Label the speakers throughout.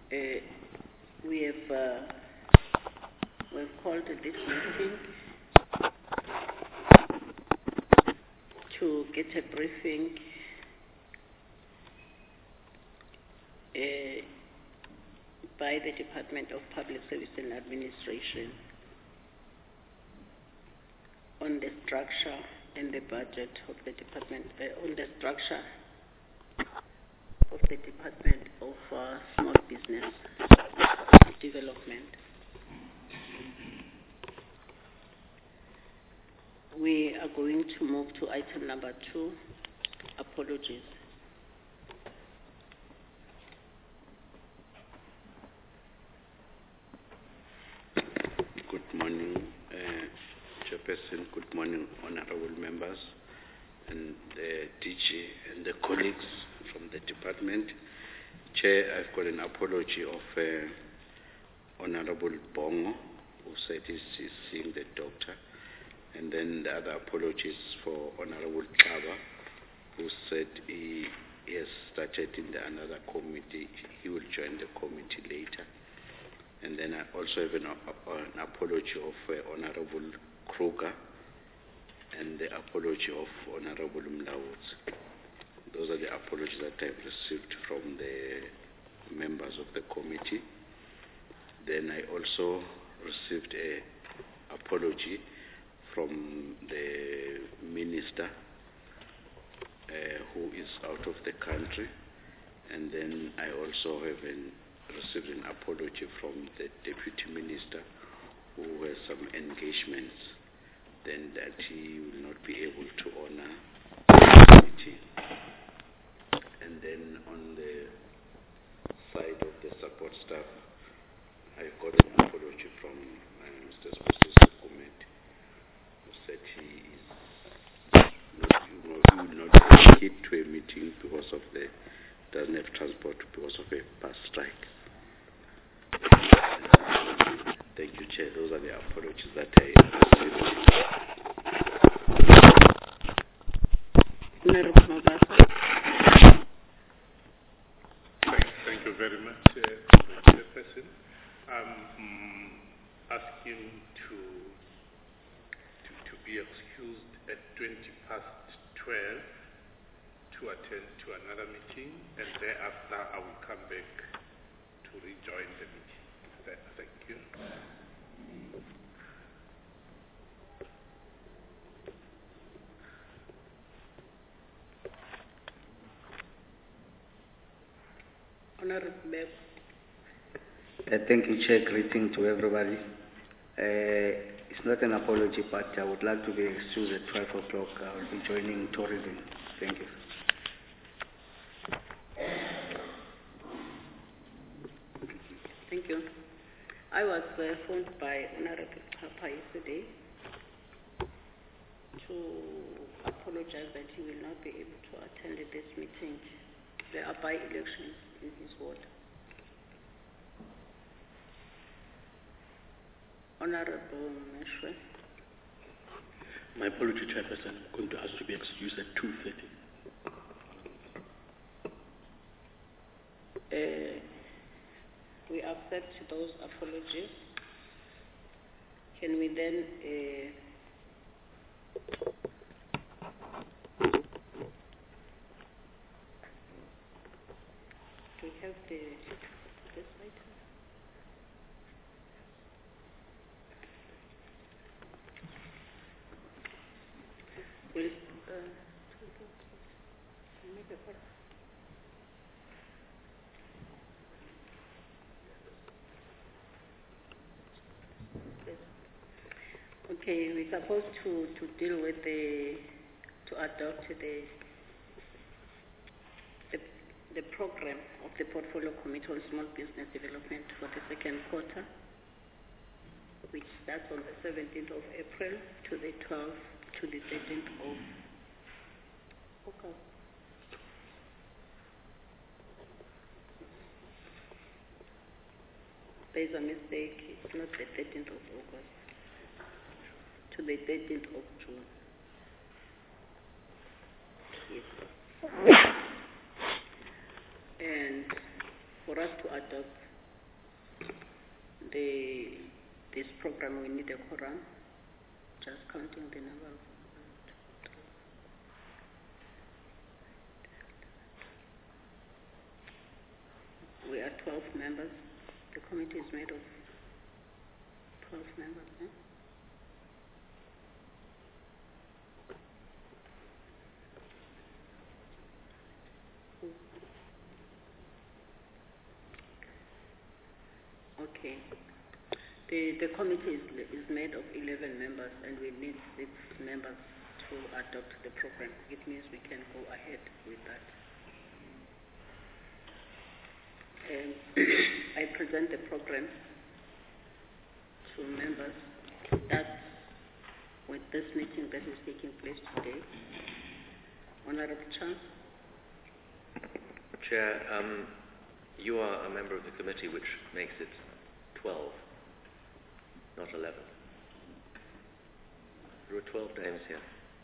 Speaker 1: we've called this meeting to get a briefing by the Department of Public Service and Administration on the structure and the budget of the department, on the structure of the Department of Small Business Development. We are going to move to item number 2, apologies.
Speaker 2: Good morning, Chairperson. Good morning, honorable members and DG and the colleagues from the department. Chair, I've got an apology of Honorable Bongo, who said he's seeing the doctor. And then the other apologies for Honorable Kaba, who said he has started in another committee. He will join the committee later. And then I also have an apology of Honorable Kruger and the apology of Honorable Mlawuts. Those are the apologies that I've received from the members of the committee. Then I also received an apology from the minister who is out of the country. And then I also have received an apology from the deputy minister who has some engagements, then that he will not be able to honor the meeting. And then on the side of the support staff, I got an apology from Mr. Sposisi Kumet, who said he will not make it to a meeting because of doesn't have transport because of a bus strike. Thank you, Chair. Those are the apologies that I received.
Speaker 3: Thank you very much, Chairperson. I'm asking to be excused at 12:20 to attend to another meeting, and thereafter I will come back to rejoin the meeting. Thank you.
Speaker 1: Honorable Beb.
Speaker 4: Thank you, Chair. Greeting to everybody. It's not an apology, but I would like to be excused at 12 o'clock. I will be joining tourism. Thank you.
Speaker 1: Thank you. I was phoned by Honorable Papa yesterday to apologize that he will not be able to attend this meeting. There are by-elections in his ward. Honorable Meshwe.
Speaker 5: My apology, Chairperson. I'm going to ask to be excused at 2:30.
Speaker 1: We accept those apologies. Can we then do we have this item? Will make a call. Okay, we're supposed to deal with to adopt the program of the Portfolio Committee on Small Business Development for the second quarter, which starts on the 17th of April to the 12th to the 13th of August. There's a mistake. It's not the 13th of August. To the 13th of June. Yes. And for us to adopt this program, we need a quorum. Just counting the number of. We are 12 members. The committee is made of 12 members. Eh? Okay. The committee is made of 11 members, and we need 6 members to adopt the program. It means we can go ahead with that. I present the program to members. That's with this meeting that is taking place today. Honorable Chance.
Speaker 6: Chair, you are a member of the committee, which makes it 12, not 11. There are 12 names here.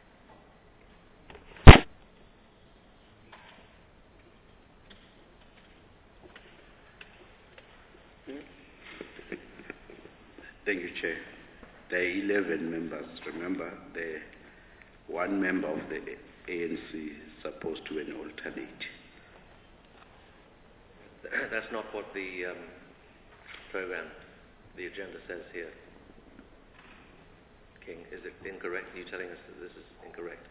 Speaker 2: Thank you, Chair. There are 11 members. Remember, the one member of the ANC is supposed to be an alternate.
Speaker 6: That's not what the program, the agenda says here. King, is it incorrect? Are you telling us that this is incorrect?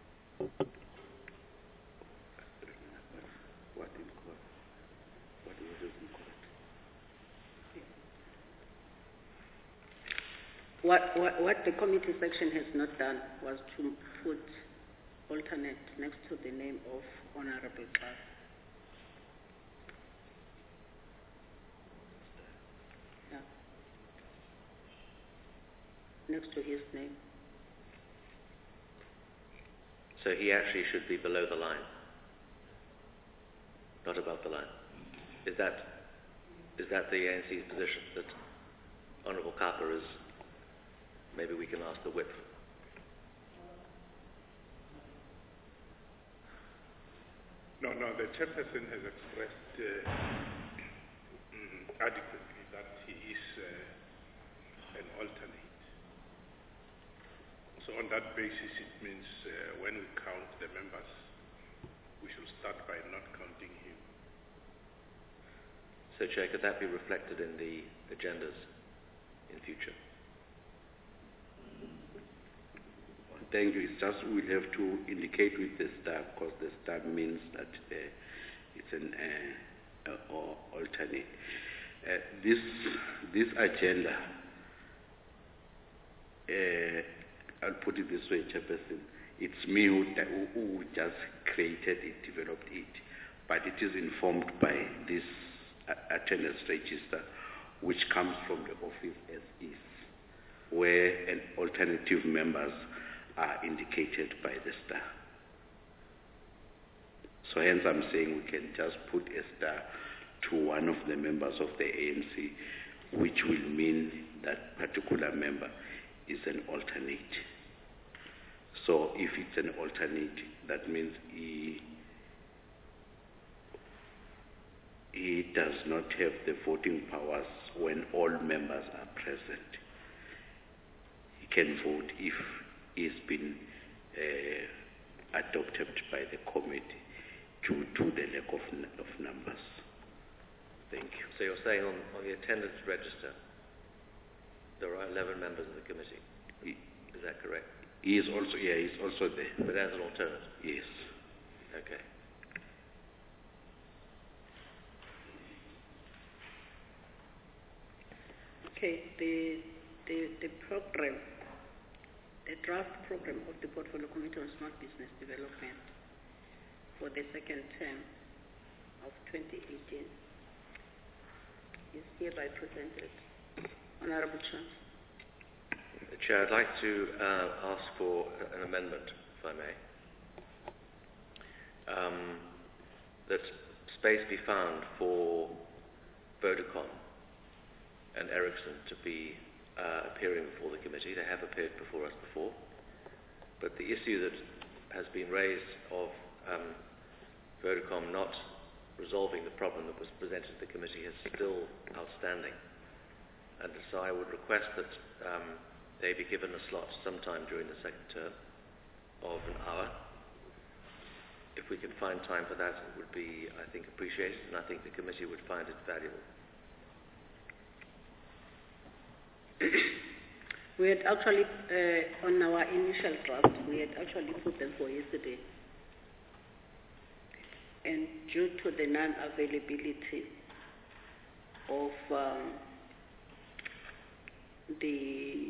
Speaker 2: What incorrect? What is incorrect?
Speaker 1: What the committee section has not done was to put alternate next to the name of Honorable Class. Yeah. Next to his name.
Speaker 6: So he actually should be below the line, not above the line. Is that the ANC's position, that Honourable Kappa is? Maybe we can ask the whip.
Speaker 3: No, the chairperson has expressed adequately that he is an alternate. So on that basis, it means when we count the members, we should start by not counting him.
Speaker 6: So, Chair, could that be reflected in the agendas in future?
Speaker 2: Thank you. It's just we have to indicate with the star, because the star means that it's an alternate. This agenda, I'll put it this way, Chairperson, it's me who just created it, developed it, but it is informed by this attendance register, which comes from the office as is, where an alternative members are indicated by the star. So hence I'm saying we can just put a star to one of the members of the ANC, which will mean that particular member is an alternate. So if it's an alternate, that means he does not have the voting powers when all members are present. He can vote if he's been adopted by the committee due to the lack of numbers. Thank you.
Speaker 6: So you're saying on the attendance register, there are 11 members of the committee. Is that correct?
Speaker 2: He is also, yeah, he's also there.
Speaker 6: But as an alternate?
Speaker 2: Yes.
Speaker 6: Okay.
Speaker 1: Okay, the program, the draft program of the Portfolio Committee on Small Business Development for the second term of 2018 is hereby presented. Honourable Chance.
Speaker 6: Chair, I'd like to ask for an amendment, if I may. That space be found for Vodacom and Ericsson to be appearing before the committee. They have appeared before us before. But the issue that has been raised of Vodacom not resolving the problem that was presented to the committee is still outstanding. And so I would request that they be given a slot sometime during the second term of an hour. If we can find time for that, it would be, I think, appreciated, and I think the committee would find it valuable.
Speaker 1: We had actually, on our initial draft, we had actually put them for yesterday. And due to the non-availability of the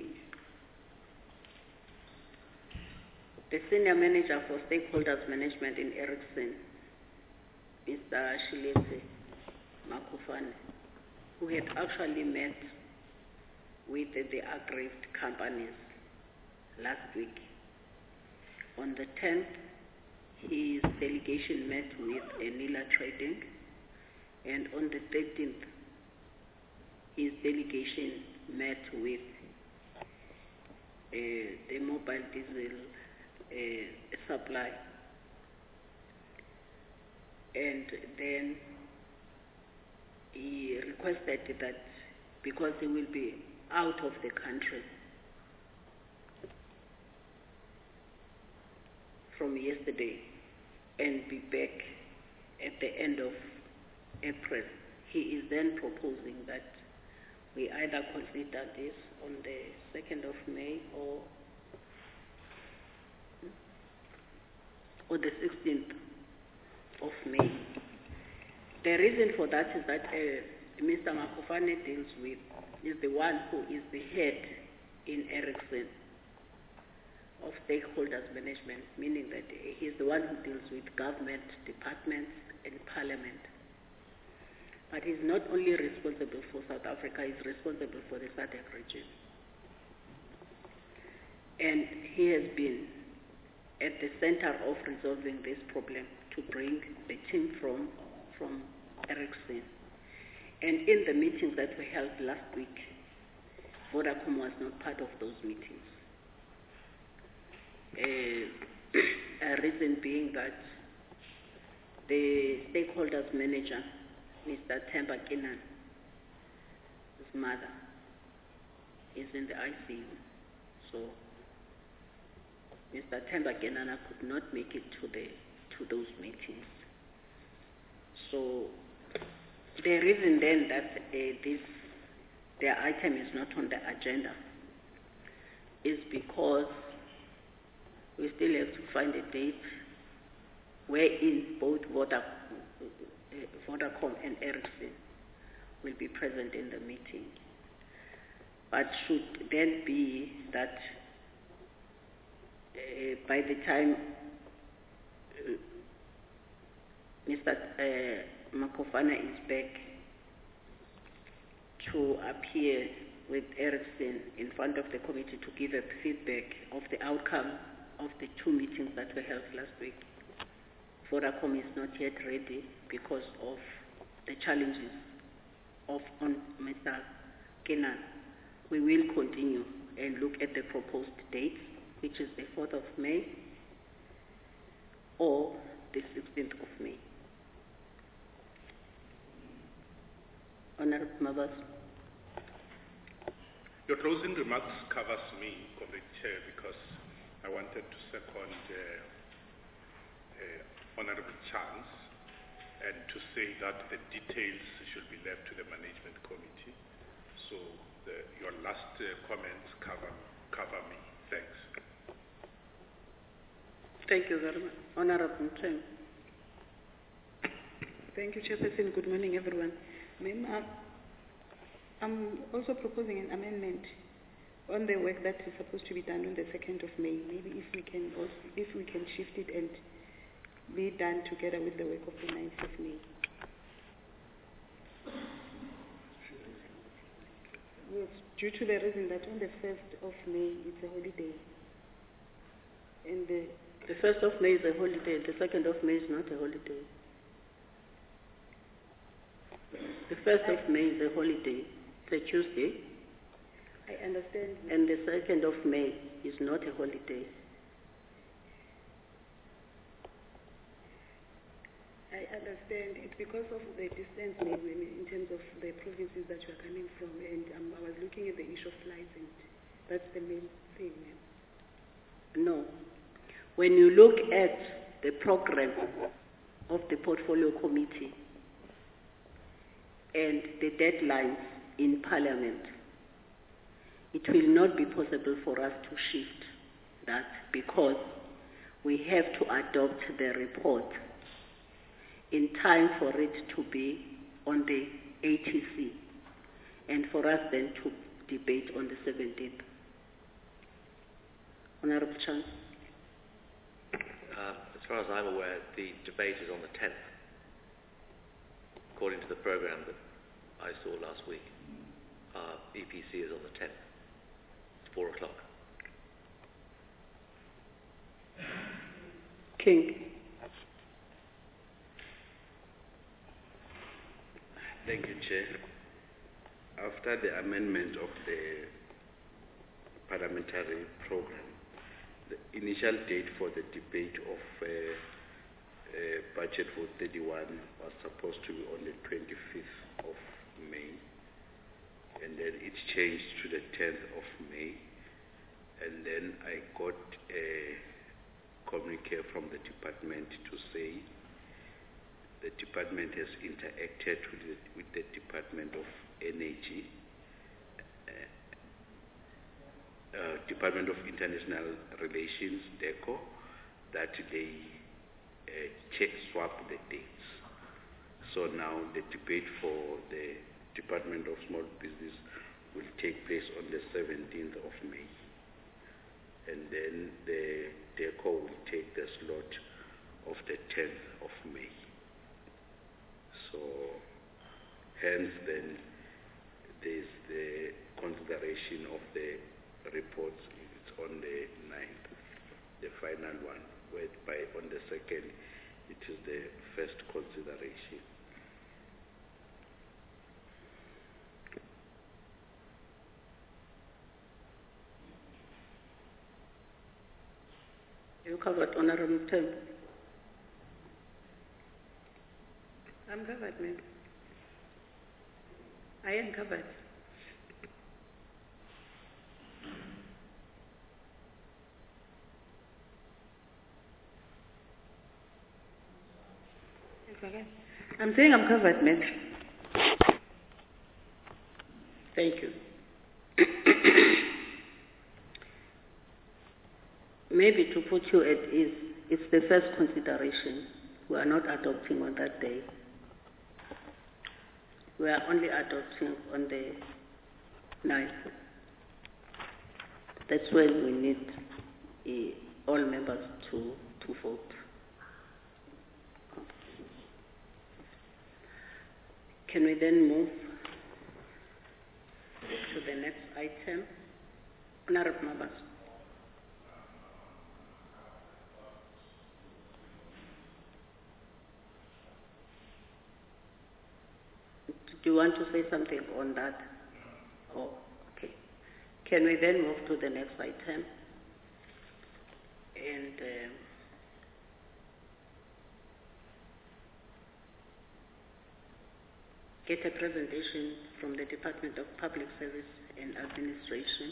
Speaker 1: senior manager for stakeholders management in Ericsson, Mr. Shilete Makufane, who had actually met with the aggrieved companies last week. On the 10th, his delegation met with Enila Trading, and on the 13th, his delegation met with the mobile diesel supply. And then he requested that because he will be out of the country from yesterday and be back at the end of April, he is then proposing that we either consider this on the 2nd of May or the 16th of May. The reason for that is that Mr. Makufane is the one who is the head in Ericsson of stakeholders management, meaning that he's the one who deals with government, departments, and parliament. But he's not only responsible for South Africa, he's responsible for the SADC region. And he has been at the center of resolving this problem to bring the team from Ericsson. And in the meetings that were held last week, Vodacom was not part of those meetings. A reason being that the stakeholders manager, Mr. Themba Kinan, his mother, is in the ICU. So Mr. Themba Kenana could not make it to those meetings. So the reason then that their item is not on the agenda is because we still have to find a date wherein both Vodacom and Ericsson will be present in the meeting. But should then be that by the time Mr. Makufane is back to appear with Ericsson in front of the committee to give a feedback of the outcome of the two meetings that were held last week, Vodacom is not yet ready because of the challenges on Mr. Kenan. We will continue and look at the proposed dates, which is the 4th of May or the 16th of May. Honorable members.
Speaker 3: Your closing remarks covers me, Comrade Chair, because I wanted to second Honorable Chance and to say that the details should be left to the management committee. So your last comments cover me. Thanks.
Speaker 1: Thank you very much. Honorable Chen.
Speaker 7: Thank you, Chairperson. Good morning, everyone. Ma'am, I'm also proposing an amendment on the work that is supposed to be done on the 2nd of May. Maybe if we can shift it and be done together with the work of the 9th of May. Well, due to the reason that on the 1st of May it's a holiday. And
Speaker 1: the 1st of May is a holiday, the 2nd of May is not a holiday. The 1st of May is a holiday, it's a Tuesday.
Speaker 7: I understand.
Speaker 1: And the 2nd of May is not a holiday.
Speaker 7: I understand. It's because of the distance maybe in terms of the provinces businesses that you are coming from, and I was looking at the issue of slides, and that's the main thing.
Speaker 1: No. When you look at the program of the portfolio committee and the deadlines in Parliament, it will not be possible for us to shift that because we have to adopt the report in time for it to be on the ATC and for us then to debate on the 17th. Honorable Chan.
Speaker 6: As far as I'm aware, the debate is on the 10th, according to the program that I saw last week. EPC is on the 10th, 4 o'clock.
Speaker 1: King.
Speaker 2: Thank you, Chair. After the amendment of the parliamentary program, the initial date for the debate of budget for 31 was supposed to be on the 25th of May, and then it changed to the 10th of May, and then I got a communique from the department to say the department has interacted with the Department of Energy, Department of International Relations, DECO, that they swap the dates. So now the debate for the Department of Small Business will take place on the 17th of May. And then the DECO will take the slot of the 10th of May. So hence then there's the consideration of the reports. It's on the 9th, the final one, whereby on the 2nd it is the first consideration.
Speaker 1: You covered, Honorable Term.
Speaker 7: I'm covered, ma'am. I am covered. It's okay. I'm saying I'm covered, ma'am.
Speaker 1: Thank you. Maybe to put you at ease, it's the first consideration. We are not adopting on that day. We are only adopting on the 9th. That's when we need all members to vote. Can we then move to the next item? Honorable Mabas. Do you want to say something on that? Oh, okay. Can we then move to the next item? And get a presentation from the Department of Public Service and Administration.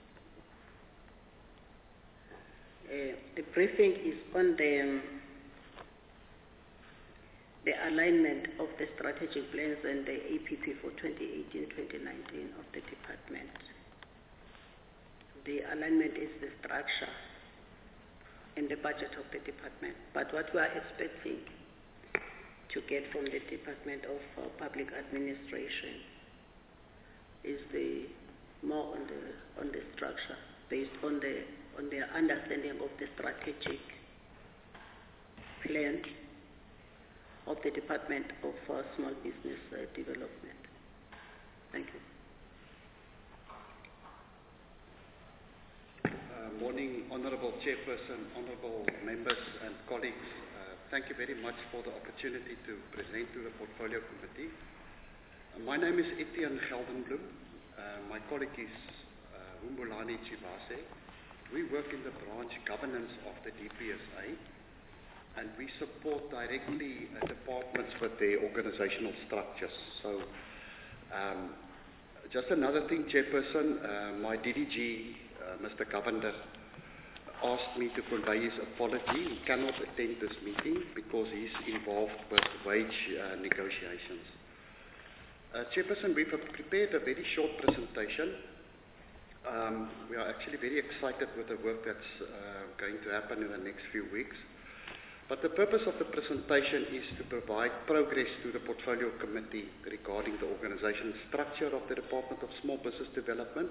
Speaker 1: The briefing is on the alignment of the strategic plans and the APP for 2018-2019 of the department. The alignment is the structure and the budget of the department. But what we are expecting to get from the Department of Public Administration is more on the structure based on their understanding of the strategic plan of the Department of Small Business Development. Thank you.
Speaker 8: Morning, Honourable Chairperson, Honourable Members and colleagues. Thank you very much for the opportunity to present to the Portfolio Committee. My name is Etienne Geldenbloem. My colleague is Humbulani Chibase. We work in the branch governance of the DPSA, and we support directly departments with their organizational structures. So Just another thing, Chairperson, my DDG, Mr. Govender, asked me to convey his apology. He cannot attend this meeting because he's involved with wage negotiations. Chairperson, we've prepared a very short presentation. We are actually very excited with the work that's going to happen in the next few weeks. But the purpose of the presentation is to provide progress to the Portfolio Committee regarding the organizational structure of the Department of Small Business Development.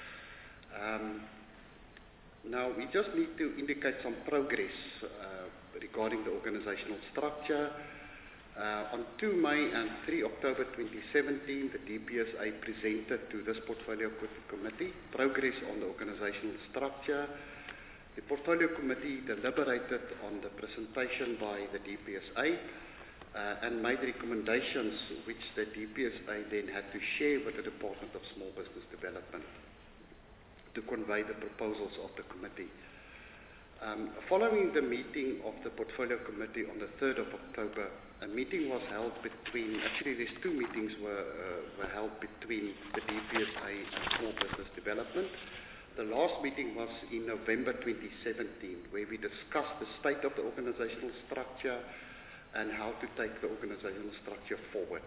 Speaker 8: Now, we just need to indicate some progress regarding the organizational structure. On 2 May and 3 October 2017, the DPSA presented to this Portfolio Committee progress on the organizational structure. The Portfolio Committee deliberated on the presentation by the DPSA and made recommendations which the DPSA then had to share with the Department of Small Business Development to convey the proposals of the committee. Following the meeting of the Portfolio Committee on the 3rd of October, a meeting was held between, actually there's 2 meetings were held between the DPSA and Small Business Development. The last meeting was in November 2017, where we discussed the state of the organizational structure and how to take the organizational structure forward.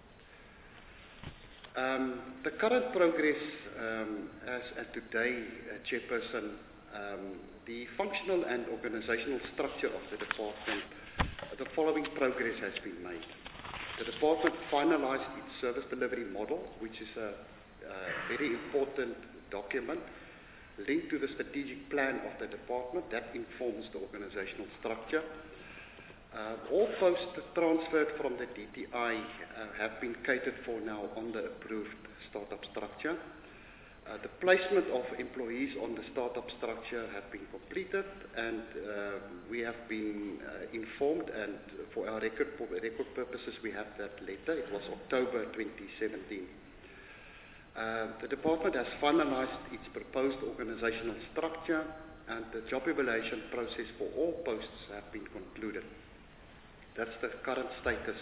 Speaker 8: The current progress as at today, Chairperson, the functional and organizational structure of the department, the following progress has been made. The department finalized its service delivery model, which is a very important document linked to the strategic plan of the department that informs the organizational structure. All posts transferred from the DTI have been catered for now on the approved startup structure. The placement of employees on the startup structure have been completed, and we have been informed, and for our record purposes we have that letter. It was October 2017. The department has finalized its proposed organizational structure, and the job evaluation process for all posts have been concluded. That's the current status.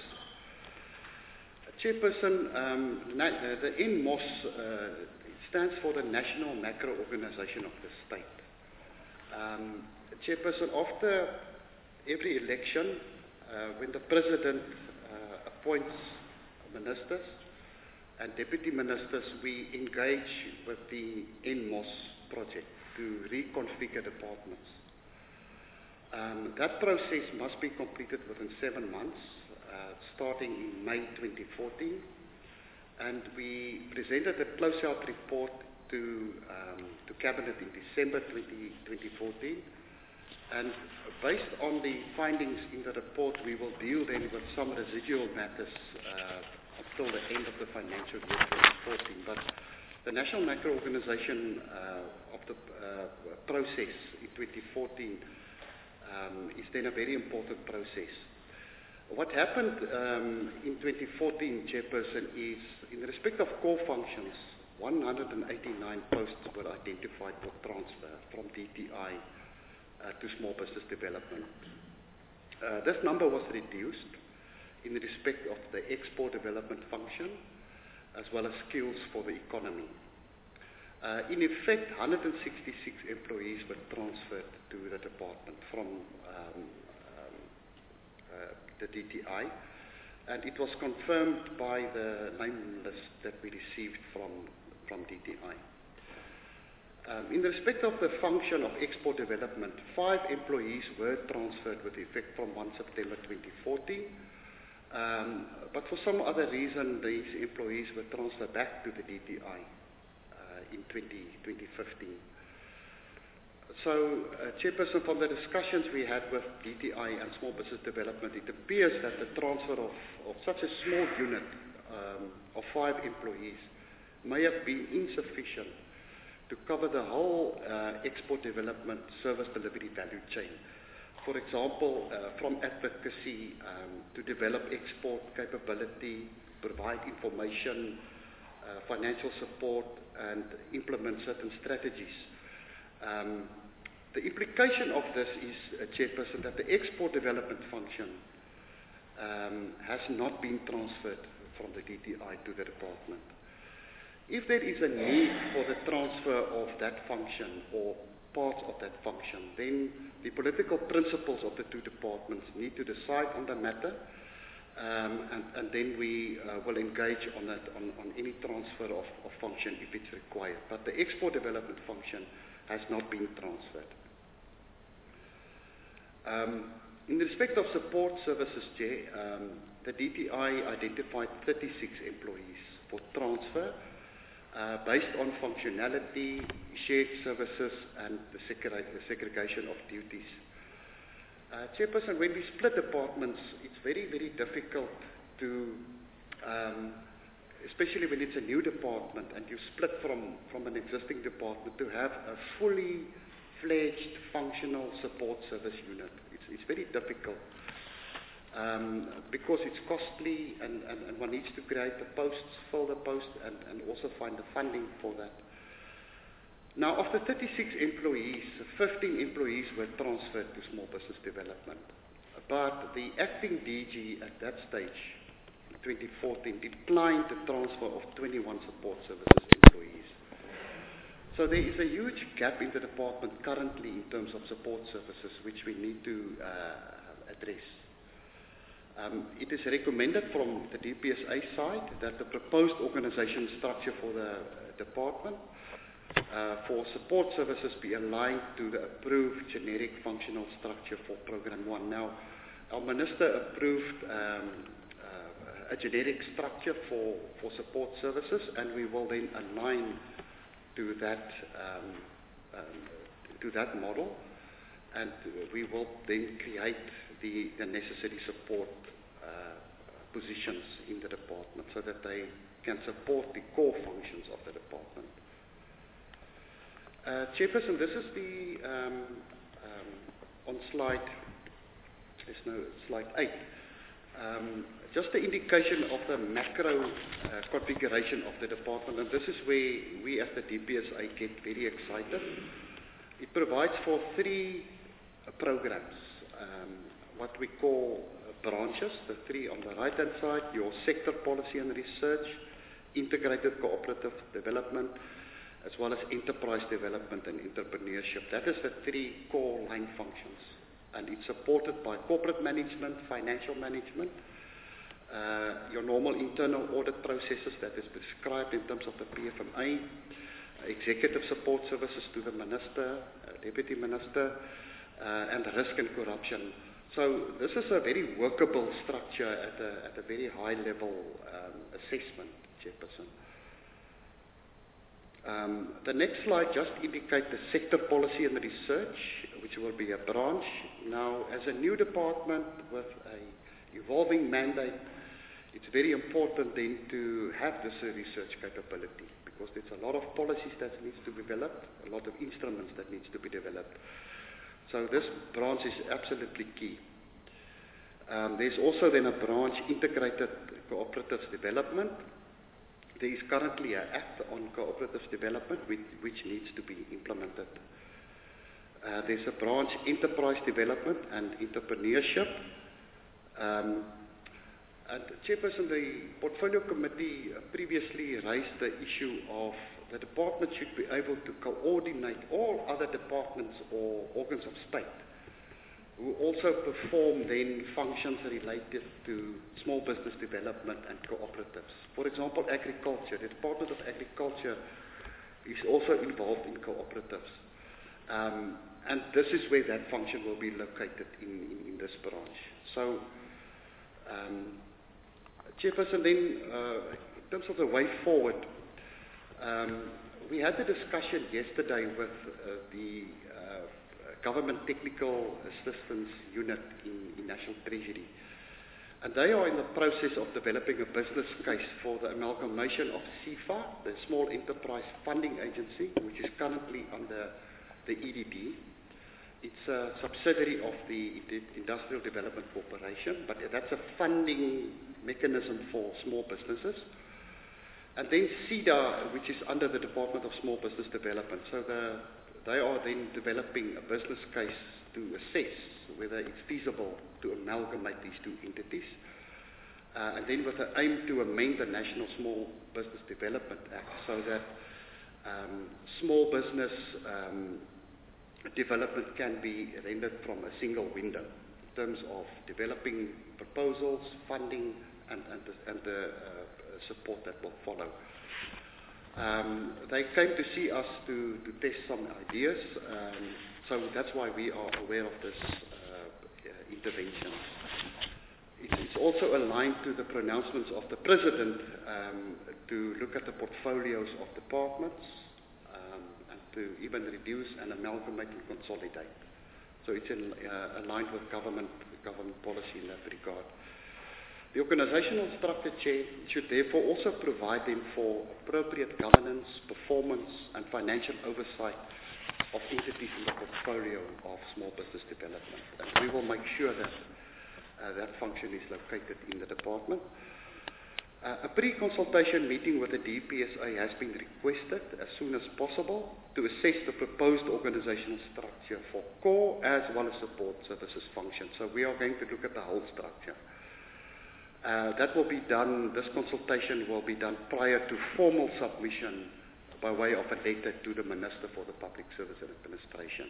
Speaker 8: Chairperson, the NMOS stands for the National Macro Organization of the State. Chairperson, after every election, when the President appoints ministers and deputy ministers, we engage with the NMOS project to reconfigure departments. That process must be completed within 7 months, starting in May 2014. And we presented a closeout report to Cabinet in December 2014. And based on the findings in the report, we will deal then with some residual matters until the end of the financial year 2014. But the National Macro Organization of the process in 2014 is then a very important process. What happened in 2014, Chairperson, is in respect of core functions, 189 posts were identified for transfer from DTI to Small Business Development. This number was reduced in respect of the export development function as well as skills for the economy. In effect, 166 employees were transferred to the department from the DTI, and it was confirmed by the name list that we received from DTI. In respect of the function of export development, 5 employees were transferred with effect from 1 September 2014, but for some other reason, these employees were transferred back to the DTI in 2015. So, Chairperson, from the discussions we had with DTI and Small Business Development, it appears that the transfer of such a small unit of 5 employees may have been insufficient to cover the whole export development service delivery value chain. For example, from advocacy to develop export capability, provide information, financial support, and implement certain strategies. The implication of this is, Chairperson, that the export development function has not been transferred from the DTI to the department. If there is a need for the transfer of that function or parts of that function, then the political principals of the two departments need to decide on the matter, and then we will engage on that, on any transfer of function if it's required. But the export development function has not been transferred. In respect of support services, Chair, the DTI identified 36 employees for transfer based on functionality, shared services, and the segregation of duties. Chairperson, when we split departments, it's very, very difficult to, especially when it's a new department and you split from an existing department, to have a fully fledged functional support service unit. It's very difficult because it's costly and one needs to create the posts, fill the post, and also find the funding for that. Now, of the 36 employees, 15 employees were transferred to small business development. But the acting DG at that stage, in 2014, declined the transfer of 21 support services employees. So there is a huge gap in the department currently in terms of support services, which we need to address. It is recommended from the DPSA side that the proposed organization structure for the department for support services be aligned to the approved generic functional structure for Program 1. Now, our Minister approved a generic structure for support services, and we will then align to that model, and we will then create the necessary support positions in the department so that they can support the core functions of the department. Chairperson, this is the on slide 8. Just the indication of the macro configuration of the department, and this is where we as the DPSA get very excited. It provides for 3 programs, what we call branches, the 3 on the right-hand side, your sector policy and research, integrated cooperative development, as well as enterprise development and entrepreneurship. That is the 3 core line functions, and it's supported by corporate management, financial management, your normal internal audit processes that is prescribed in terms of the PFMA, executive support services to the Minister, Deputy Minister, and risk and corruption. So this is a very workable structure at a very high level assessment, Chairperson. The next slide just indicates the sector policy and research, which will be a branch. Now, as a new department with a evolving mandate, it's very important then to have this research capability, because there's a lot of policies that needs to be developed, a lot of instruments that needs to be developed. So this branch is absolutely key. There's also then a branch, integrated cooperatives development. There is currently an act on cooperatives development which needs to be implemented. There's a branch, enterprise development and entrepreneurship. And Chairperson, the Portfolio Committee previously raised the issue of the department should be able to coordinate all other departments or organs of state who also perform then functions related to small business development and cooperatives. For example, agriculture. The Department of Agriculture is also involved in cooperatives. And this is where that function will be located in this branch. So, Chairperson, then in terms of the way forward, we had a discussion yesterday with the Government Technical Assistance Unit in National Treasury. And they are in the process of developing a business case for the amalgamation of SEFA, the Small Enterprise Funding Agency, which is currently under the EDB. It's a subsidiary of the Industrial Development Corporation, but that's a funding mechanism for small businesses. And then SEDA, which is under the Department of Small Business Development. So they are then developing a business case to assess whether it's feasible to amalgamate these two entities. and then with the aim to amend the National Small Business Development Act so that small business development can be rendered from a single window in terms of developing proposals, funding, and the support that will follow. They came to see us to test some ideas, so that's why we are aware of this intervention. It's also aligned to the pronouncements of the President to look at the portfolios of departments and to even reduce and amalgamate and consolidate. So it's aligned with government policy in that regard. The organizational structure chair should therefore also provide them for appropriate governance, performance, and financial oversight of entities in the portfolio of small business development. And we will make sure that that function is located in the department. A pre-consultation meeting with the DPSA has been requested as soon as possible to assess the proposed organizational structure for core as well as support services functions. So we are going to look at the whole structure. That will be done, this consultation will be done prior to formal submission by way of a letter to the Minister for the Public Service and Administration.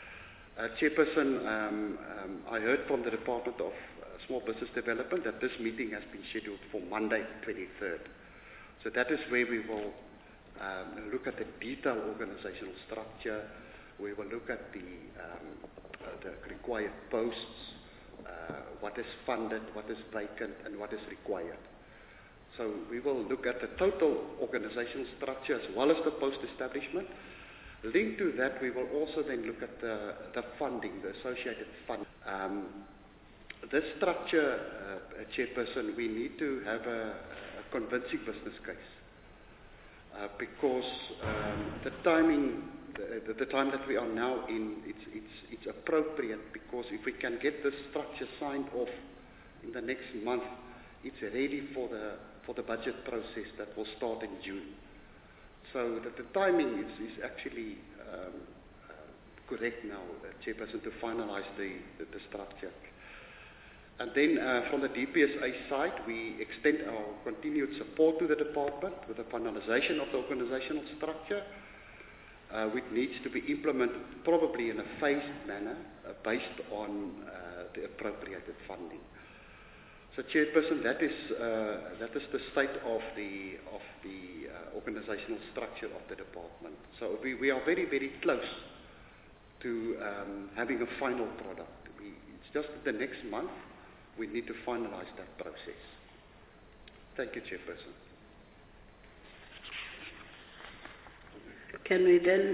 Speaker 8: Chairperson, I heard from the Department of Small Business Development that this meeting has been scheduled for Monday, 23rd. So that is where we will look at the detailed organizational structure. We will look at the required posts, what is funded, what is vacant, and what is required. So we will look at the total organizational structure as well as the post establishment. Linked to that, we will also then look at the funding, the associated fund. This structure, Chairperson, we need to have a convincing business case because the timing, the time that we are now in, it's appropriate because if we can get this structure signed off in the next month, it's ready for the budget process that will start in June. So that the timing is actually correct now, Chairperson, to finalize the structure. And then from the DPSA side, we extend our continued support to the department with the finalization of the organizational structure, which needs to be implemented probably in a phased manner based on the appropriated funding. So, Chairperson, that is the state of the organizational structure of the department. So we are very, very close to having a final product. It's just the next month we need to finalize that process. Thank you, Chairperson.
Speaker 1: Can we then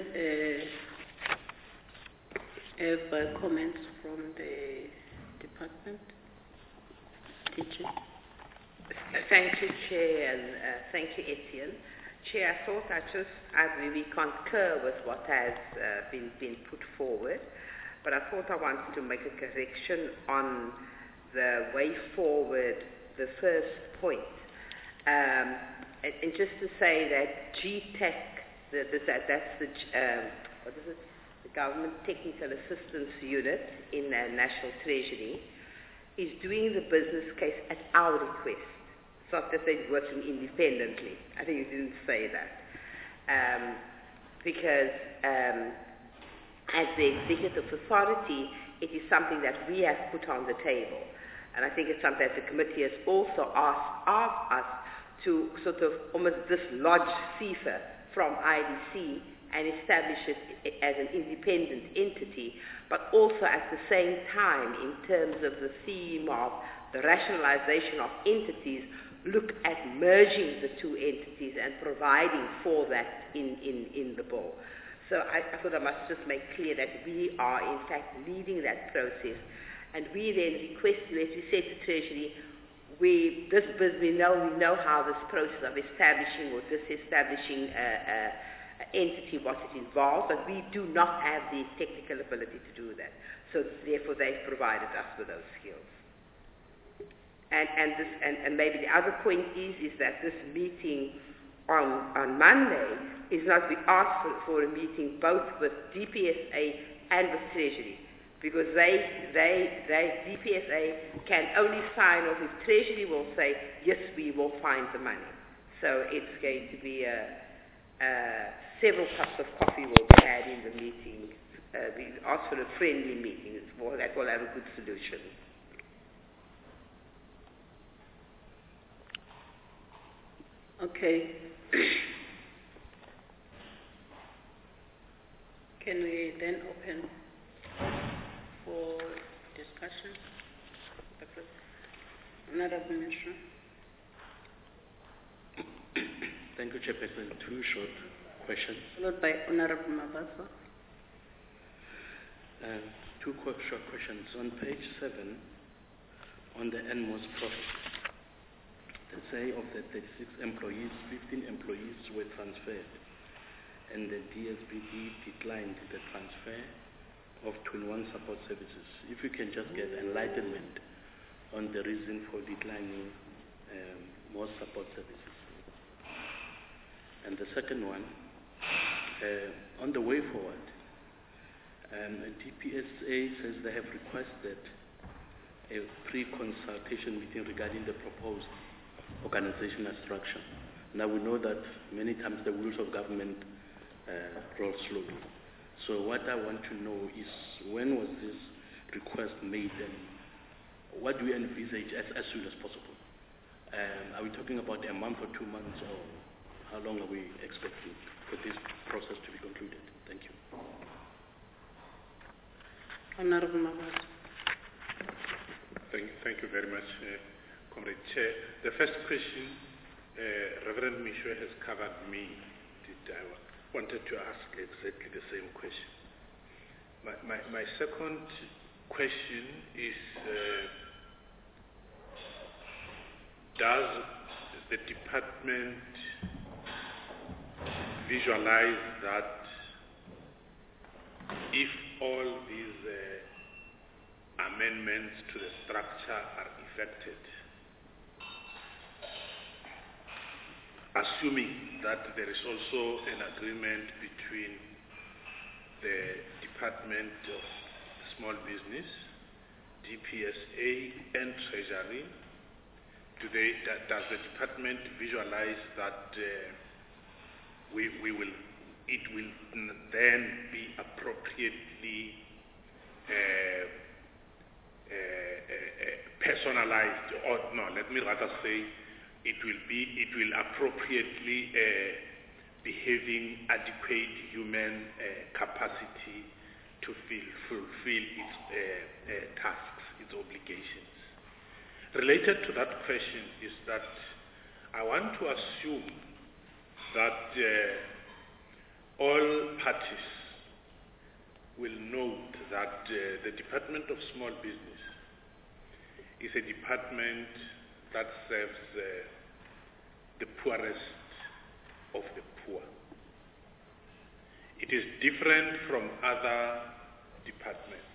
Speaker 1: have comments from the department? Teacher.
Speaker 9: Thank you, Chair, and thank you, Etienne. Chair, I thought I really concur with what has been put forward, but I thought I wanted to make a correction on the way forward, the first point. And just to say that GTEC, that's the Government Technical Assistance Unit in the National Treasury, is doing the business case at our request. It's not that they're working independently. I think you didn't say that. Because as the executive authority, it is something that we have put on the table. And I think it's something that the committee has also asked us to sort of almost dislodge CIFA from IDC and establish it as an independent entity, but also at the same time, in terms of the theme of the rationalization of entities, look at merging the two entities and providing for that in the bill. So I thought I must just make clear that we are in fact leading that process, and we then request you, as we said to Treasury, we know how this process of establishing or disestablishing entity, what it involves, but we do not have the technical ability to do that. So therefore they've provided us with those skills. And maybe the other point is that this meeting on Monday is not, we asked for a meeting both with DPSA and with Treasury, because DPSA can only sign off if Treasury will say, yes, we will find the money. So it's going to be several cups of coffee will be had in the meeting. We ask for a friendly meeting that will have a good solution.
Speaker 1: Okay. Can we then open for discussion? Honorable Minister.
Speaker 5: Thank you, Chairperson. Two short questions.
Speaker 1: Followed by Honorable Mabasa.
Speaker 5: Two short questions. On page 7, on the NMOS profit, they say of the 36 employees, 15 employees were transferred, and the DSBD declined the transfer of 21 support services. If you can just get enlightenment on the reason for declining most support services. And the second one, on the way forward, DPSA says they have requested a pre-consultation meeting regarding the proposed organizational structure. Now we know that many times the wheels of government roll slowly. So what I want to know is, when was this request made, and what do we envisage as soon as possible? Are we talking about a month or 2 months, or how long are we expecting for this process to be concluded? Thank you.
Speaker 1: Honorable Mabasa.
Speaker 3: Thank you very much, Comrade Chair. The first question, Reverend Mishwe has covered me. I wanted to ask exactly the same question. My second question is, does the department visualize that if all these amendments to the structure are effected, assuming that there is also an agreement between the Department of Small Business, DPSA, and Treasury, does the department visualize that it will then be appropriately personalized, or no, let me rather say it will appropriately behaving adequate human capacity to fulfill its tasks, its obligations. Related to that question is that I want to assume that all parties will note that the Department of Small Business is a department that serves the poorest of the poor. It is different from other departments.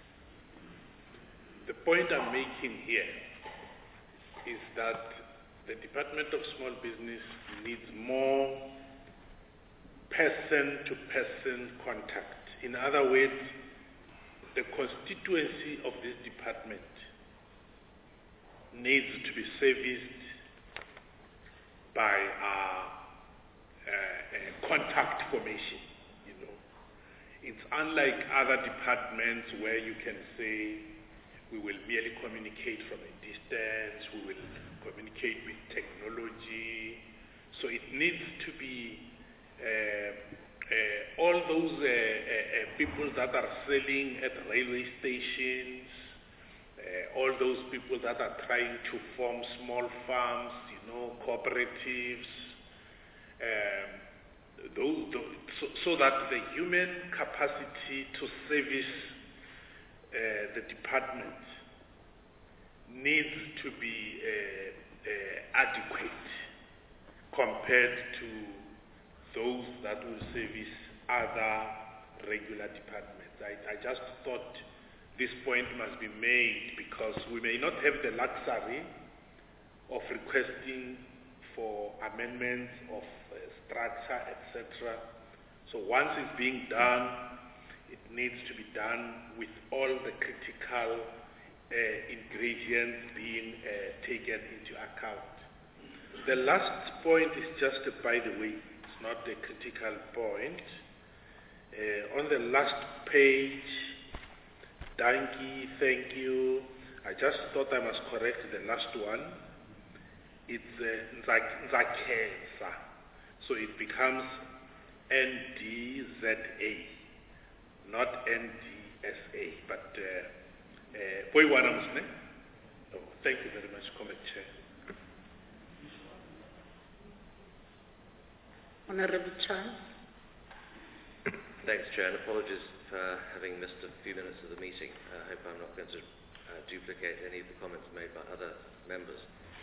Speaker 3: The point I'm making here is that the Department of Small Business needs more person-to-person contact. In other words, the constituency of this department needs to be serviced by contact formation. It's unlike other departments where you can say we will merely communicate from a distance, we will communicate with technology. So it needs to be all those people that are selling at railway stations, all those people that are trying to form small farms, cooperatives, so that the human capacity to service the department needs to be adequate compared to those that will service other regular departments. I just thought this point must be made because we may not have the luxury of requesting for amendments of structure, etc. So once it's being done, it needs to be done with all the critical ingredients being taken into account. The last point is just a by the way, it's not a critical point. On the last page, Danki, thank you. I just thought I must correct the last one. It's Nzakeza. So it becomes NDZA, not NDSA. But thank you very much, Comment Chair.
Speaker 1: Honorable Charles.
Speaker 6: Thanks, Chair, and apologies for having missed a few minutes of the meeting. I hope I'm not going to duplicate any of the comments made by other members.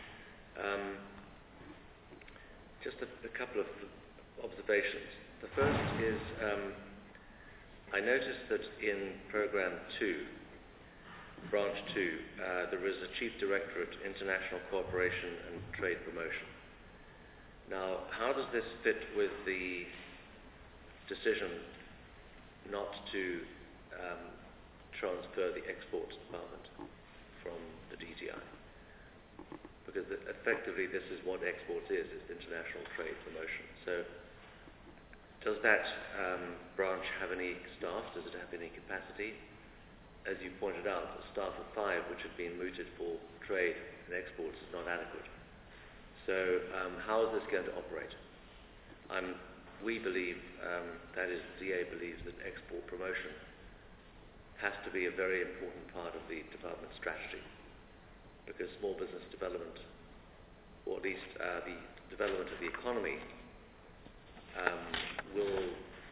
Speaker 6: Just a couple of observations. The first is I noticed that in Programme 2, Branch 2, there is a Chief Directorate, International Cooperation and Trade Promotion. Now, how does this fit with the decision not to transfer the Exports Department from the DTI? Because effectively this is what exports is, it's international trade promotion. So does that branch have any staff? Does it have any capacity? As you pointed out, the staff of 5 which have been mooted for trade and exports is not adequate. So how is this going to operate? We believe, that is, DA believes that export promotion has to be a very important part of the department's strategy, because small business development, or at least the development of the economy, will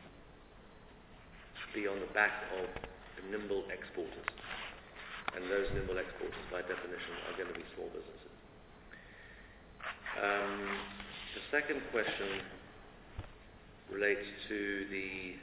Speaker 6: be on the back of nimble exporters, and those nimble exporters by definition are going to be small businesses. The second question relates to the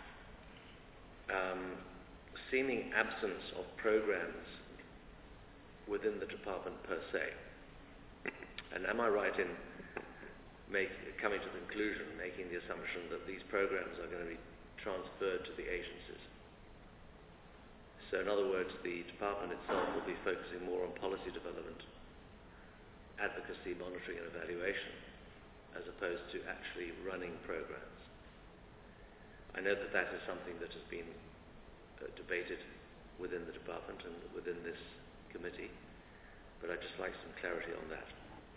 Speaker 6: seeming absence of programs within the department per se. And am I right in coming to the conclusion, making the assumption that these programs are going to be transferred to the agencies? So in other words, the department itself will be focusing more on policy development, advocacy, monitoring and evaluation, as opposed to actually running programs. I know that that is something that has been debated within the department and within this committee, but I'd just like some clarity on that.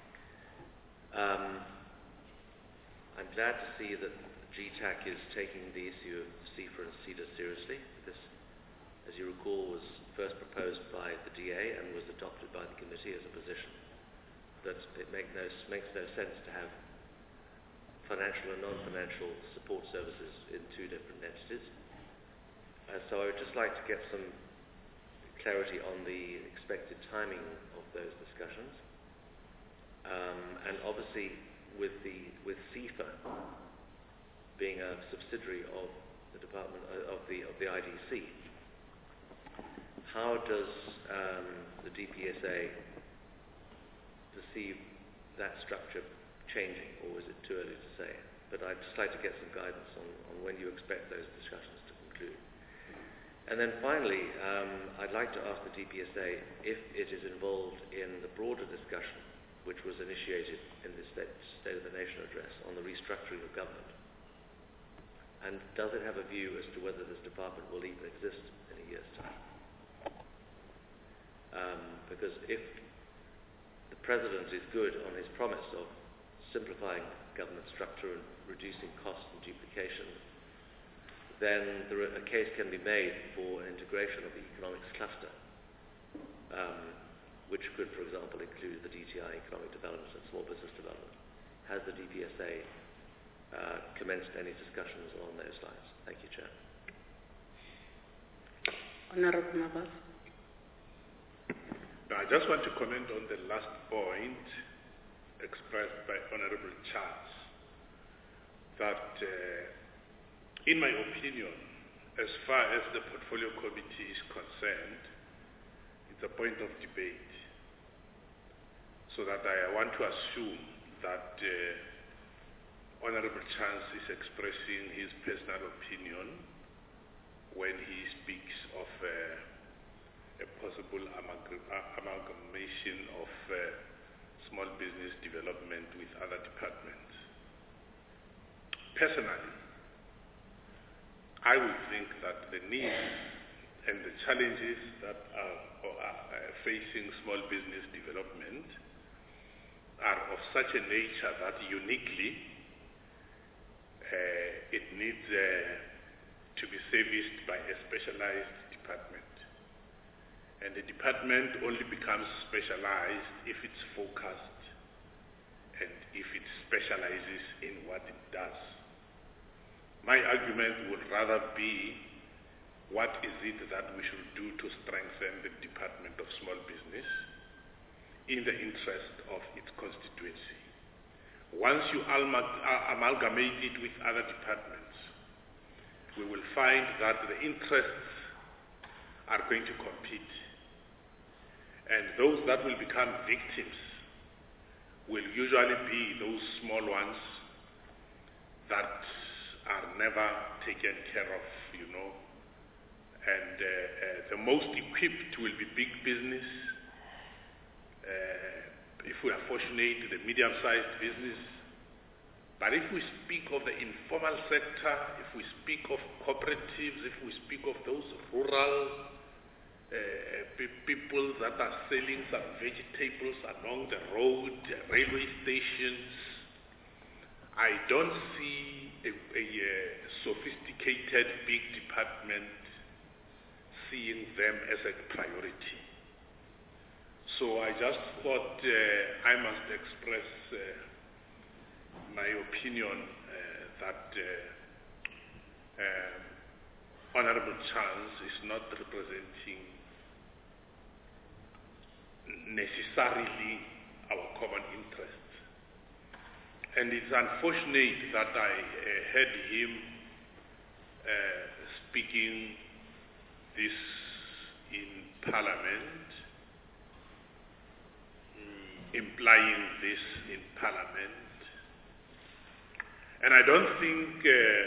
Speaker 6: I'm glad to see that GTAC is taking the issue of CIFA and CEDA seriously. This, as you recall, was first proposed by the DA and was adopted by the committee as a position that it makes no sense to have financial and non-financial support services in 2 different entities. So I would just like to get some clarity on the expected timing of those discussions. And obviously with CIFA being a subsidiary of the department of the IDC, how does the DPSA perceive that structure changing, or is it too early to say? But I'd just like to get some guidance on when you expect those discussions to conclude. And then finally, I'd like to ask the DPSA if it is involved in the broader discussion which was initiated in the State of the Nation address on the restructuring of government. And does it have a view as to whether this department will even exist in a year's time? Because if the President is good on his promise of simplifying government structure and reducing costs and duplication, then a case can be made for integration of the economics cluster, which could, for example, include the DTI, economic development and small business development. Has the DPSA commenced any discussions along those lines? Thank you, Chair.
Speaker 1: Honorable Mabas.
Speaker 3: Now, I just want to comment on the last point expressed by Honorable Charles, that in my opinion, as far as the Portfolio Committee is concerned, it's a point of debate. So that I want to assume that Honorable Charles is expressing his personal opinion when he speaks of a possible amalgamation of small business development with other departments. Personally, I would think that the needs and the challenges that are facing small business development are of such a nature that uniquely it needs to be serviced by a specialized department. And the department only becomes specialized if it's focused and if it specializes in what it does. My argument would rather be, what is it that we should do to strengthen the Department of Small Business in the interest of its constituency? Once you amalgamate it with other departments, we will find that the interests are going to compete. And those that will become victims will usually be those small ones that are never taken care of, you know. And the most equipped will be big business. If we are fortunate, the medium-sized business. But if we speak of the informal sector, if we speak of cooperatives, if we speak of those rural people that are selling some vegetables along the road, railway stations, I don't see a sophisticated big department seeing them as a priority. So I just thought I must express my opinion that Honorable Charles is not representing necessarily our common interests. And it's unfortunate that I heard him speaking this in Parliament, implying this in Parliament. And I don't think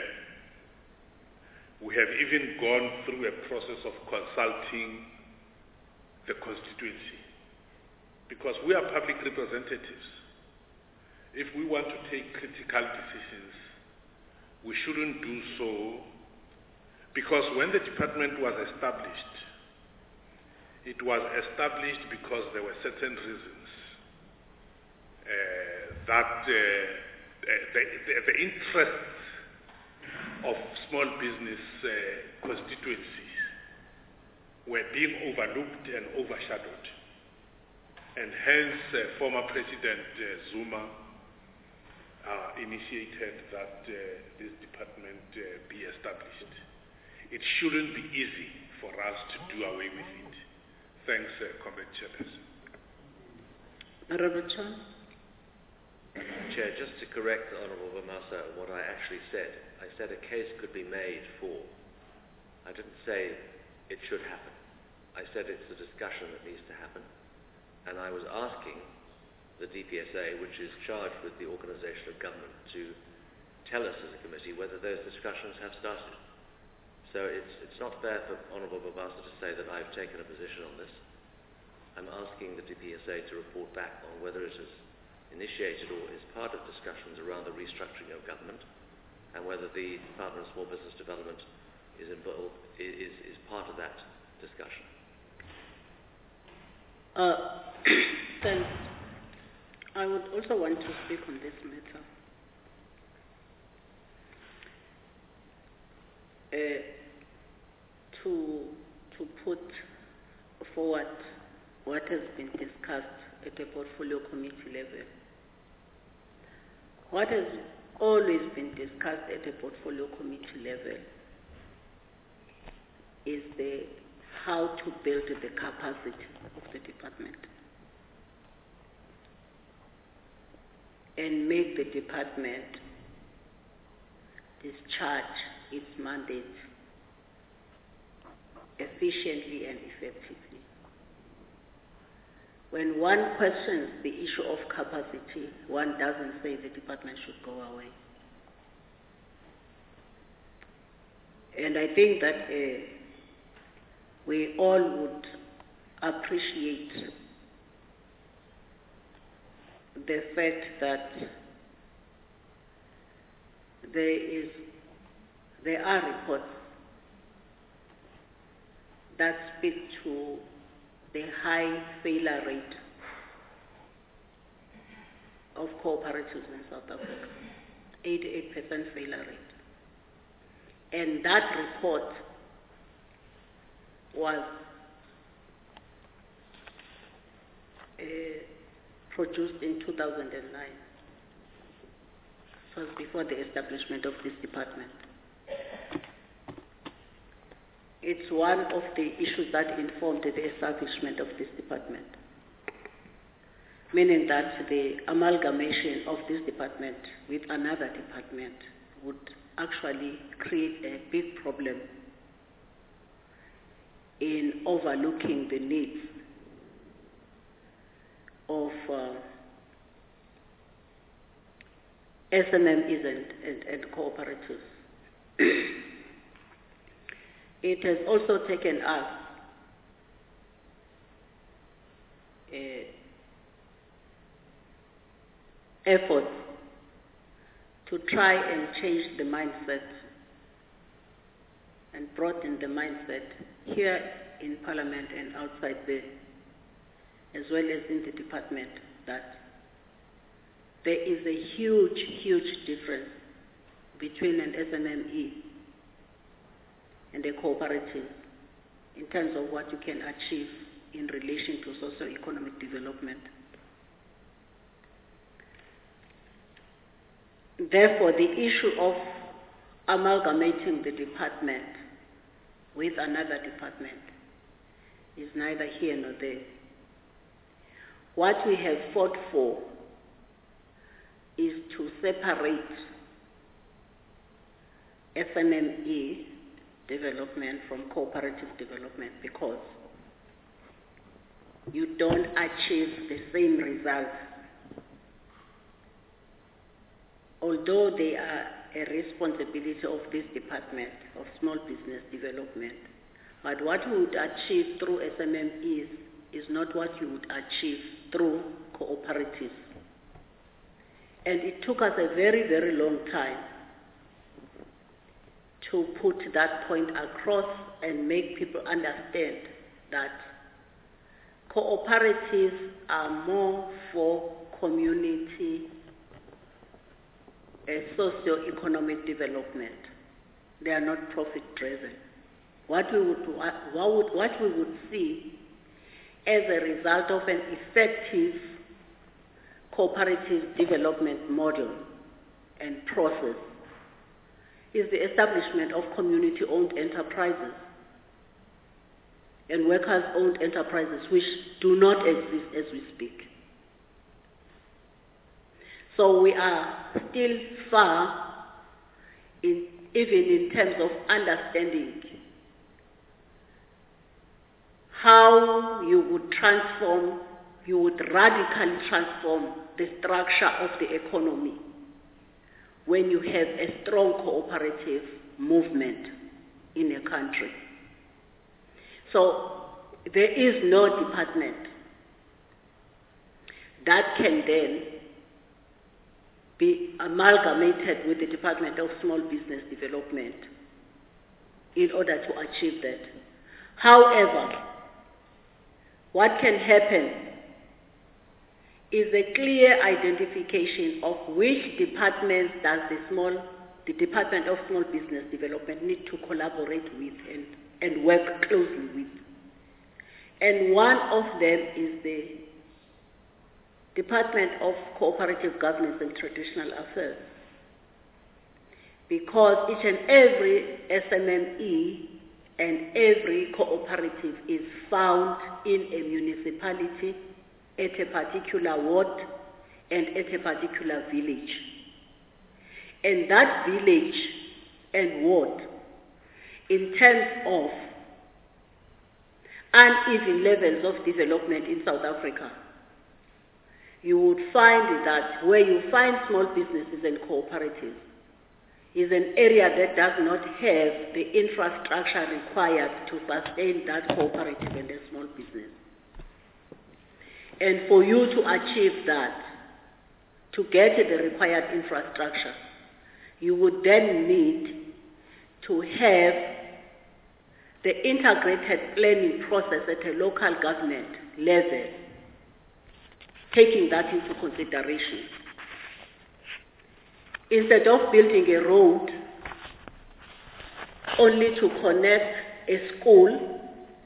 Speaker 3: we have even gone through a process of consulting the constituency, because we are public representatives. If we want to take critical decisions, we shouldn't do so, because when the department was established, it was established because there were certain reasons that the interests of small business constituencies were being overlooked and overshadowed. And hence, former President Zuma initiated that this department be established. It shouldn't be easy for us to do away with it. Thanks, Comrade Chairperson.
Speaker 1: Honorable Chan.
Speaker 6: Chair, just to correct Honourable Bamasa, what I actually said, I said a case could be made for. I didn't say it should happen. I said it's a discussion that needs to happen. And I was asking the DPSA, which is charged with the organisation of government, to tell us as a committee whether those discussions have started. So it's not fair for Honourable Bamasa to say that I've taken a position on this. I'm asking the DPSA to report back on whether it is initiated or is part of discussions around the restructuring of government, and whether the Department of Small Business Development is involved, is part of that discussion.
Speaker 1: Thanks. I would also want to speak on this matter. To put forward what has been discussed at the portfolio committee level. What has always been discussed at the portfolio committee level is how to build the capacity of the department and make the department discharge its mandate efficiently and effectively. When one questions the issue of capacity, one doesn't say the department should go away. And I think that we all would appreciate the fact that there are reports that speak to the high failure rate of cooperatives in South Africa, 88% failure rate. And that report was produced in 2009. It was before the establishment of this department. It's one of the issues that informed the establishment of this department, meaning that the amalgamation of this department with another department would actually create a big problem in overlooking the needs of SMMEs and cooperatives. It has also taken us efforts to try and change the mindset and broaden the mindset here in Parliament and outside there, as well as in the department, that there is a huge, huge difference between an SMME and a cooperative in terms of what you can achieve in relation to socio-economic development. Therefore, the issue of amalgamating the department with another department is neither here nor there. What we have fought for is to separate SMME development from cooperative development, because you don't achieve the same results. Although they are a responsibility of this department of small business development, but what you would achieve through SMMEs is not what you would achieve through cooperatives. And it took us a very, very long time to put that point across and make people understand that cooperatives are more for community socio-economic development. They are not profit-driven. What we would see as a result of an effective cooperative development model and process is the establishment of community-owned enterprises and workers-owned enterprises, which do not exist as we speak. So we are still far, even in terms of understanding how you would radically transform the structure of the economy when you have a strong cooperative movement in a country. So there is no department that can then be amalgamated with the Department of Small Business Development in order to achieve that. However, what can happen is a clear identification of which departments does the Department of Small Business Development need to collaborate with and work closely with. And one of them is the Department of Cooperative Governance and Traditional Affairs, because each and every SMME and every cooperative is found in a municipality, at a particular ward, and at a particular village. And that village and ward, in terms of uneven levels of development in South Africa, you would find that where you find small businesses and cooperatives, is an area that does not have the infrastructure required to sustain that cooperative and a small business. And for you to achieve that, to get the required infrastructure, you would then need to have the integrated planning process at a local government level, taking that into consideration. Instead of building a road only to connect a school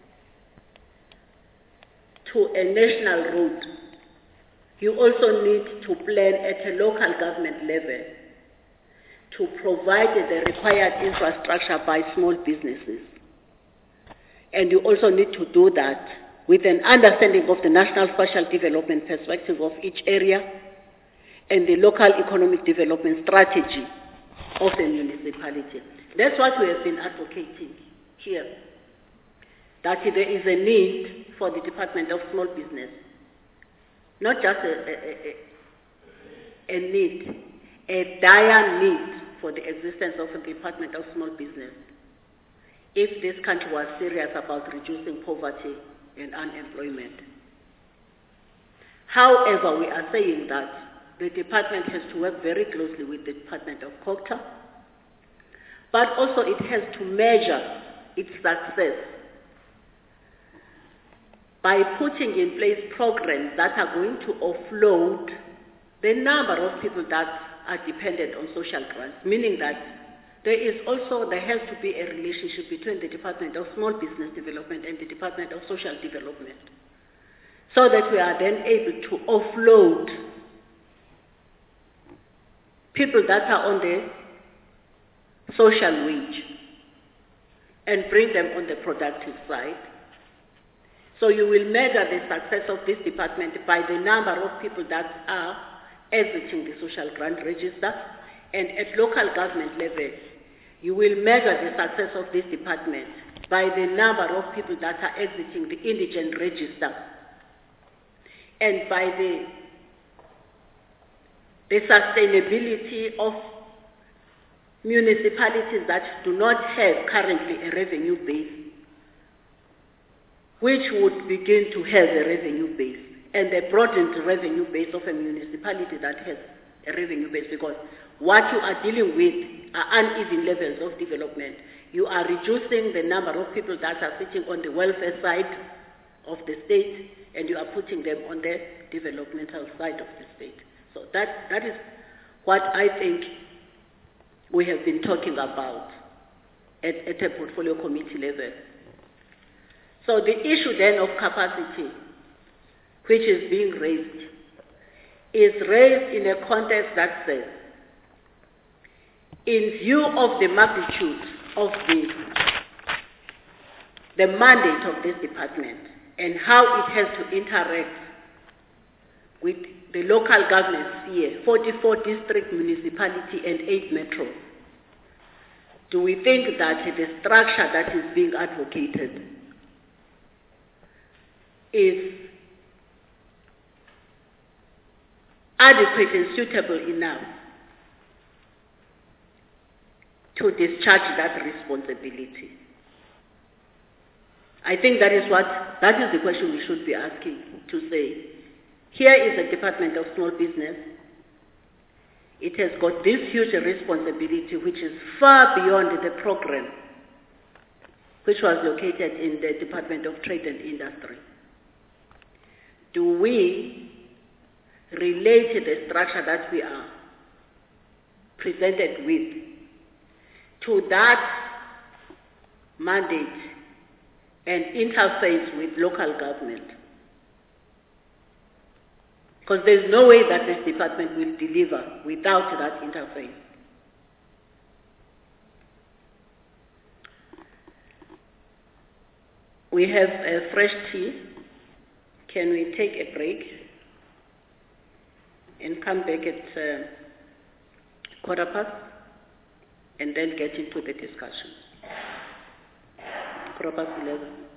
Speaker 1: to a national road, you also need to plan at a local government level to provide the required infrastructure by small businesses. And you also need to do that with an understanding of the national social development perspective of each area and the local economic development strategy of the municipality. That's what we have been advocating here, that there is a need for the Department of Small Business, not just a need, a dire need for the existence of a Department of Small Business if this country was serious about reducing poverty and unemployment. However, we are saying that the department has to work very closely with the Department of COGTA, but also it has to measure its success by putting in place programs that are going to offload the number of people that are dependent on social grants, meaning that there has to be a relationship between the Department of Small Business Development and the Department of Social Development, so that we are then able to offload people that are on the social wage and bring them on the productive side. So you will measure the success of this department by the number of people that are exiting the social grant register, and at local government level, you will measure the success of this department by the number of people that are exiting the indigent register, and by the sustainability of municipalities that do not have currently a revenue base, which would begin to have a revenue base, and the broadened revenue base of a municipality that has a revenue base, because what you are dealing with are uneven levels of development. You are reducing the number of people that are sitting on the welfare side of the state, and you are putting them on the developmental side of the state. So that is what I think we have been talking about at a portfolio committee level. So the issue then of capacity, which is being raised, is raised in a context that says, in view of the magnitude of the mandate of this department and how it has to interact with the local government sphere, 44 district municipality and 8 metros, do we think that the structure that is being advocated is adequate and suitable enough to discharge that responsibility? I think that is the question we should be asking, to say, here is a Department of Small Business. It has got this huge responsibility, which is far beyond the program, which was located in the Department of Trade and Industry. Do we relate the structure that we are presented with to that mandate and interface with local government? Because there's no way that this department will deliver without that interface. We have a fresh tea. Can we take a break and come back at 11:15 and then get into the discussion? 11:15.